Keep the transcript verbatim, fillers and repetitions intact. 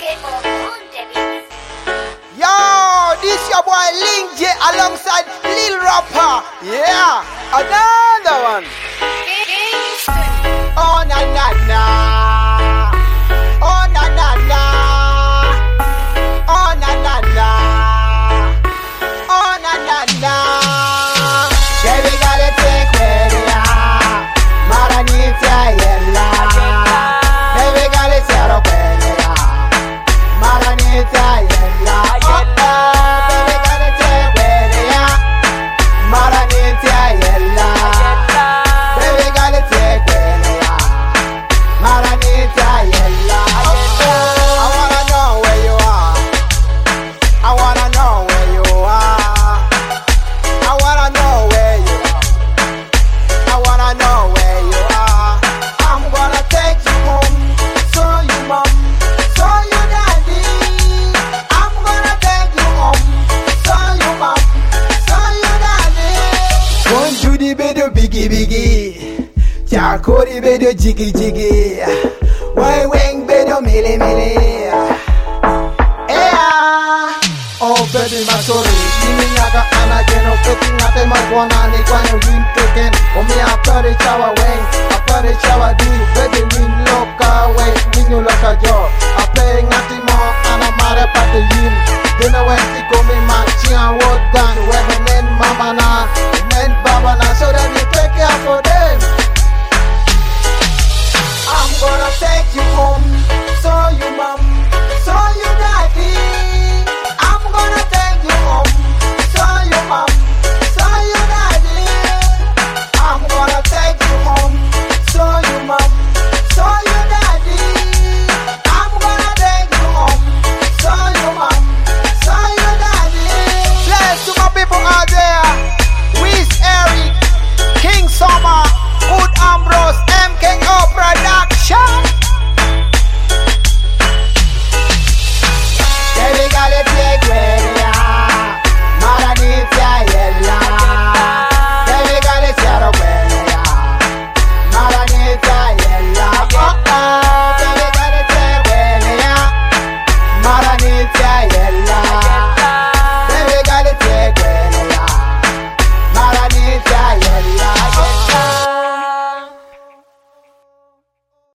Yo, this your boy Link J alongside Lil Rapper. Yeah, another one. Oh na na na. Oh na na na. Oh na na na. Oh na na na. Baby gotta take where they are. Maranita yella. Baby gotta set up where they are. Maranita yella. Baby gotta take where they are. Maranita yella. Baby gotta take where they are. Maranita yella. I wanna know where you are. I wanna know where you are. I wanna know where you are. I wanna know where you are. I'm gonna take you home, show you mom, show you daddy. I'm gonna take you home, show you mom, show you daddy. One to the bed of biggie biggie, Chakori bed of jiggy jiggy, Why wing bed of milli milli. Yeah. Oh baby my sorry, Kimi yaga anageno peti ngate magwana ni kwanya win token. Omi apare chawa wing, apare chawa di, baby win loka way, win you loka jo. Apare ngati mo anamare pate yin. Dina wenti komi machi and what done. When the men mama na, the men baba na, so that you take care for them. I'm gonna take you home.